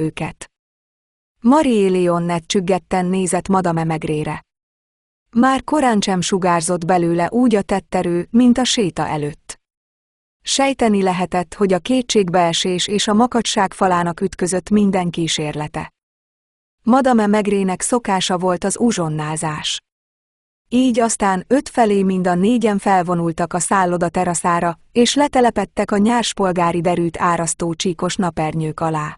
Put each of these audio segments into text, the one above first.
őket. Marie Léonette csüggetten nézett Madame Maigret-re. Már korán sem sugárzott belőle úgy a tetterő, mint a séta előtt. Sejteni lehetett, hogy a kétségbeesés és a makacság falának ütközött minden kísérlete. Madame Maigretnek szokása volt az uzsonnázás. Így aztán 5 felé mind a 4-en felvonultak a szálloda teraszára, és letelepedtek a nyárspolgári derűt árasztó csíkos napernyők alá.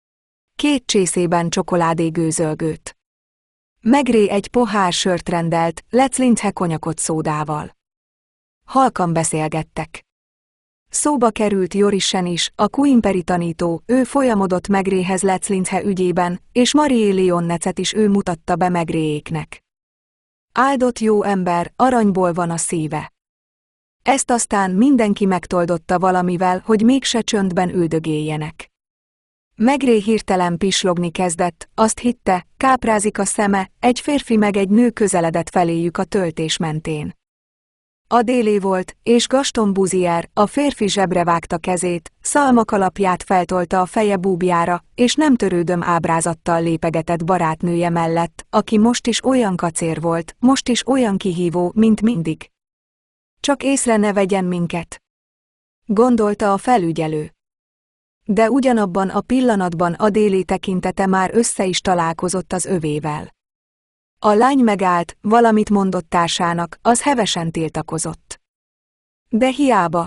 2 csészében csokoládé-gőzölgőt. Maigret egy pohár sört rendelt, Leclinche konyakot szódával. Halkan beszélgettek. Szóba került Jorissen is, a Quimperry tanító, ő folyamodott Maigrethez Leclinche ügyében, és Marie Léonette-et is ő mutatta be Maigretéknek. Áldott jó ember, aranyból van a szíve. Ezt aztán mindenki megtoldotta valamivel, hogy mégse csöndben üldögéljenek. Maigret hirtelen pislogni kezdett, azt hitte, káprázik a szeme, egy férfi meg egy nő közeledett feléjük a töltés mentén. Adélé volt, és Gaston Busier, a férfi zsebre vágta kezét, szalmakalapját feltolta a feje búbjára, és nem törődöm ábrázattal lépegetett barátnője mellett, aki most is olyan kacér volt, most is olyan kihívó, mint mindig. Csak észre ne vegyen minket, gondolta a felügyelő. De ugyanabban a pillanatban Adélé tekintete már össze is találkozott az övével. A lány megállt, valamit mondott társának, az hevesen tiltakozott. De hiába.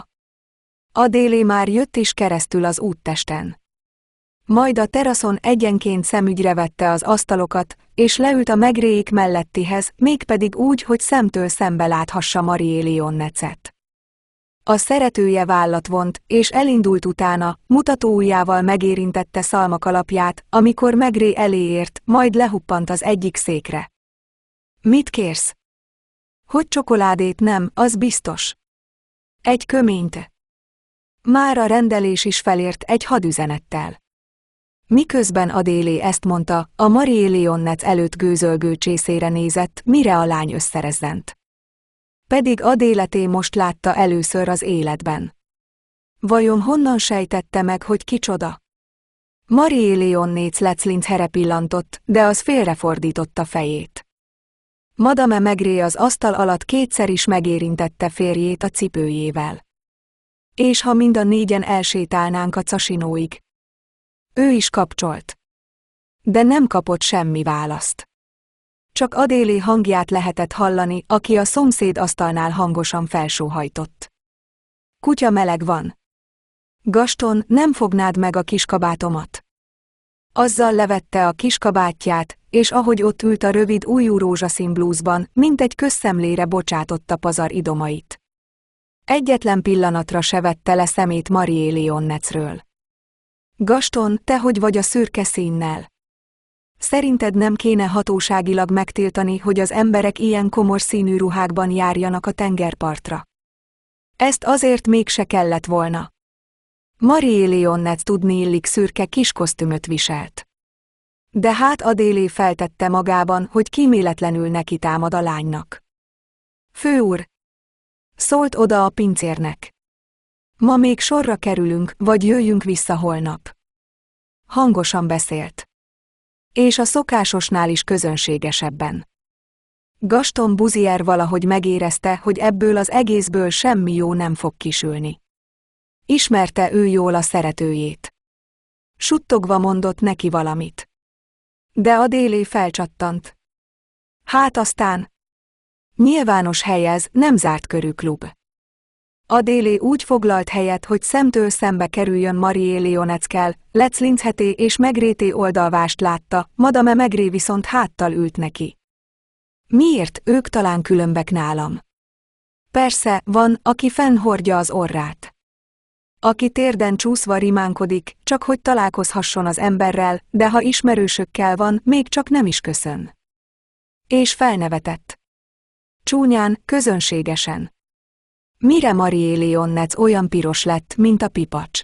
Adélé már jött is keresztül az úttesten. Majd a teraszon egyenként szemügyre vette az asztalokat, és leült a Maigreték mellettihez, mégpedig úgy, hogy szemtől szembe láthassa Marie Léonette-et. A szeretője vállat vont, és elindult utána, mutatóujjával megérintette szalmakalapját, amikor Maigret elé ért, majd lehuppant az egyik székre. Mit kérsz? Hogy csokoládét nem, az biztos. Egy köményt. Már a rendelés is felért egy hadüzenettel. Miközben Adélé ezt mondta, a Marie Léonette előtt gőzölgő csészére nézett, mire a lány összerezzent. Pedig Adéleté most látta először az életben. Vajon honnan sejtette meg, hogy kicsoda? Marie Léonette Leclinche-re pillantott, de az félrefordította fejét. Madame Maigret az asztal alatt 2-szer is megérintette férjét a cipőjével. És ha mind a 4-en elsétálnánk a casinóig? Ő is kapcsolt. De nem kapott semmi választ. Csak Adélé hangját lehetett hallani, aki a szomszéd asztalnál hangosan felsóhajtott. Kutya meleg van. Gaston, nem fognád meg a kiskabátomat? Azzal levette a kiskabátját, és ahogy ott ült a rövid ujjú rózsaszín blúzban, mint egy közszemlére bocsátotta pazar idomait. Egyetlen pillanatra se vette le szemét Marie Léonette-ről. Gaston, te hogy vagy a szürke színnel? Szerinted nem kéne hatóságilag megtiltani, hogy az emberek ilyen komor színű ruhákban járjanak a tengerpartra? Ezt azért mégse kellett volna. Marie Léonette tudniillik szürke kiskosztümöt viselt. De hát Adélé feltette magában, hogy kíméletlenül neki támad a lánynak. Főúr! Szólt oda a pincérnek. Ma még sorra kerülünk, vagy jöjjünk vissza holnap. Hangosan beszélt. És a szokásosnál is közönségesebben. Gaston Busier valahogy megérezte, hogy ebből az egészből semmi jó nem fog kisülni. Ismerte ő jól a szeretőjét. Suttogva mondott neki valamit. De Adélé felcsattant. Hát aztán. Nyilvános hely ez, nem zárt körű klub. Adélé úgy foglalt helyet, hogy szemtől szembe kerüljön Marie Léonette-kel, Leclinche és Maigret oldalvást látta, Madame Maigret viszont háttal ült neki. Miért, ők talán különbek nálam? Persze, van, aki fennhordja az orrát. Aki térden csúszva rimánkodik, csak hogy találkozhasson az emberrel, de ha ismerősökkel van, még csak nem is köszön. És felnevetett. Csúnyán, közönségesen. Mire Marie Léonette olyan piros lett, mint a pipacs?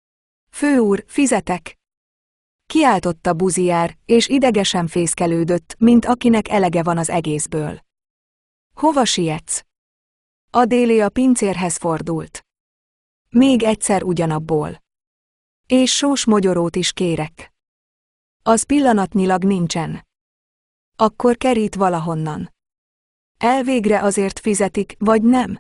Főúr, fizetek! Kiáltotta Busier, és idegesen fészkelődött, mint akinek elege van az egészből. Hova sietsz? Adélé a pincérhez fordult. Még egyszer ugyanabból. És sós mogyorót is kérek. Az pillanatnyilag nincsen. Akkor kerít valahonnan. Elvégre azért fizetik, vagy nem?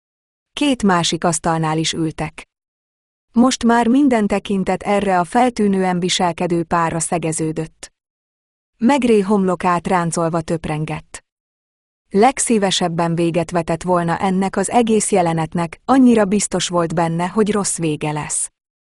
Két másik asztalnál is ültek. Most már minden tekintet erre a feltűnően viselkedő párra szegeződött. Maigret homlokát ráncolva töprengett. Legszívesebben véget vetett volna ennek az egész jelenetnek, annyira biztos volt benne, hogy rossz vége lesz.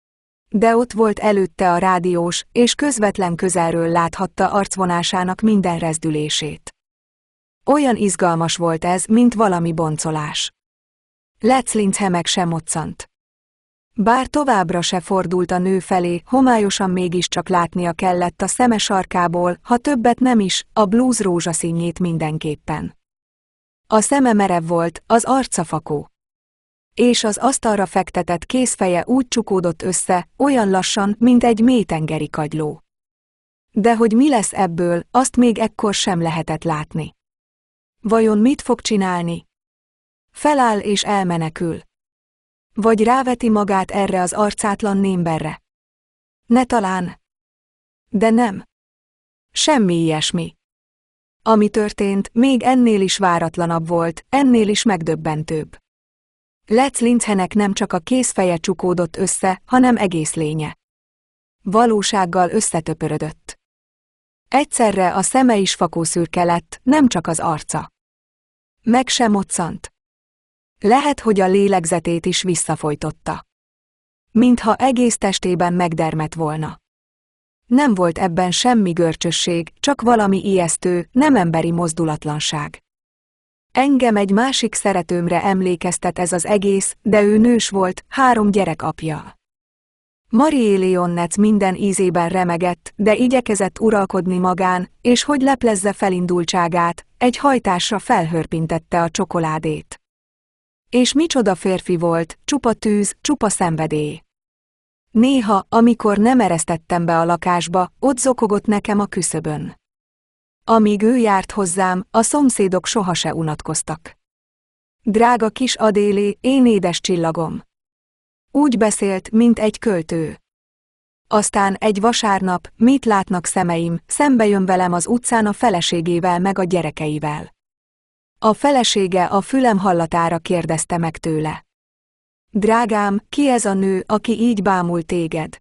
De ott volt előtte a rádiós, és közvetlen közelről láthatta arcvonásának minden rezdülését. Olyan izgalmas volt ez, mint valami boncolás. Leclince meg sem moccant. Bár továbbra se fordult a nő felé, homályosan mégiscsak látnia kellett a szeme sarkából, ha többet nem is, a blúz rózsaszínjét mindenképpen. A szeme merev volt, az arca fakó. És az asztalra fektetett kézfeje úgy csukódott össze, olyan lassan, mint egy mélytengeri kagyló. De hogy mi lesz ebből, azt még ekkor sem lehetett látni. Vajon mit fog csinálni? Feláll és elmenekül. Vagy ráveti magát erre az arcátlan némberre? Ne talán. De nem. Semmi ilyesmi. Ami történt, még ennél is váratlanabb volt, ennél is megdöbbentőbb. Leclincenek nem csak a kézfeje csukódott össze, hanem egész lénye. Valósággal összetöpörödött. Egyszerre a szeme is fakószürke lett, nem csak az arca. Meg sem moccant. Lehet, hogy a lélegzetét is visszafojtotta. Mintha egész testében megdermedt volna. Nem volt ebben semmi görcsösség, csak valami ijesztő, nem emberi mozdulatlanság. Engem egy másik szeretőmre emlékeztet ez az egész, de ő nős volt, 3 gyerek apja. Marie-Léonette minden ízében remegett, de igyekezett uralkodni magán, és hogy leplezze felindultságát, egy hajtásra felhörpintette a csokoládét. És micsoda férfi volt, csupa tűz, csupa szenvedély. Néha, amikor nem eresztettem be a lakásba, ott zokogott nekem a küszöbön. Amíg ő járt hozzám, a szomszédok soha se unatkoztak. Drága kis Adélé, én édes csillagom. Úgy beszélt, mint egy költő. Aztán egy vasárnap, mit látnak szemeim, szembe jön velem az utcán a feleségével meg a gyerekeivel. A felesége a fülem hallatára kérdezte meg tőle. Drágám, ki ez a nő, aki így bámul téged?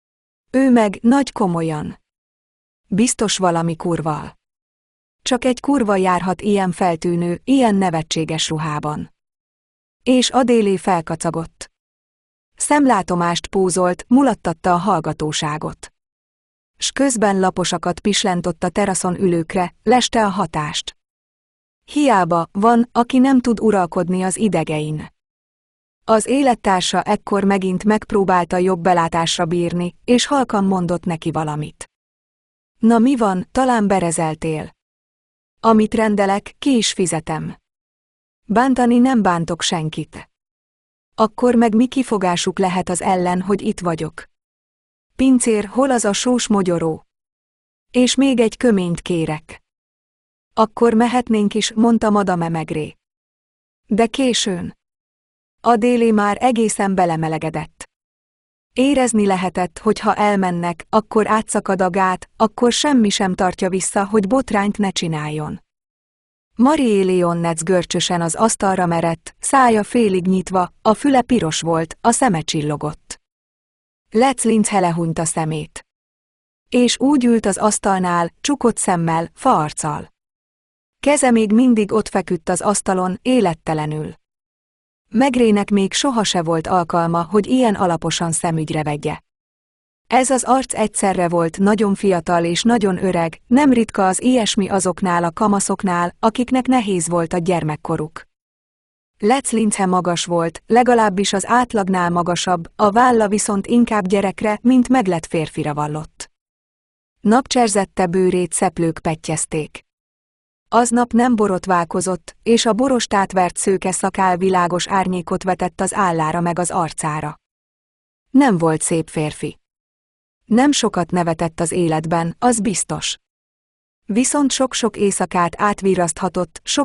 Ő meg nagy komolyan. Biztos valami kurval. Csak egy kurva járhat ilyen feltűnő, ilyen nevetséges ruhában. És Adélé felkacagott. Szemlátomást pózolt, mulattatta a hallgatóságot. S közben laposakat pislentott a teraszon ülőkre, leste a hatást. Hiába van, aki nem tud uralkodni az idegein. Az élettársa ekkor megint megpróbálta jobb belátásra bírni, és halkan mondott neki valamit. Na mi van, talán berezeltél? Amit rendelek, ki is fizetem. Bántani nem bántok senkit. Akkor meg mi kifogásuk lehet az ellen, hogy itt vagyok? Pincér, hol az a sós mogyoró? És még egy köményt kérek. Akkor mehetnénk is, mondta Madame Maigret. De későn. Adélé már egészen belemelegedett. Érezni lehetett, hogy ha elmennek, akkor átszakad a gát, akkor semmi sem tartja vissza, hogy botrányt ne csináljon. Marie-Léonette görcsösen az asztalra merett, szája félig nyitva, a füle piros volt, a szeme csillogott. Leclince lehúnyta szemét. És úgy ült az asztalnál, csukott szemmel, faarccal. Keze még mindig ott feküdt az asztalon, élettelenül. Maigretnek még soha se volt alkalma, hogy ilyen alaposan szemügyre vegye. Ez az arc egyszerre volt nagyon fiatal és nagyon öreg, nem ritka az ilyesmi azoknál a kamaszoknál, akiknek nehéz volt a gyermekkoruk. Leclince magas volt, legalábbis az átlagnál magasabb, a válla viszont inkább gyerekre, mint meglett férfira vallott. Napcserzette bőrét szeplők pettyezték. Aznap nem borotválkozott, és a borostát vert szőke szakál világos árnyékot vetett az állára meg az arcára. Nem volt szép férfi. Nem sokat nevetett az életben, az biztos. Viszont sok-sok éjszakát átvirraszthatott, sok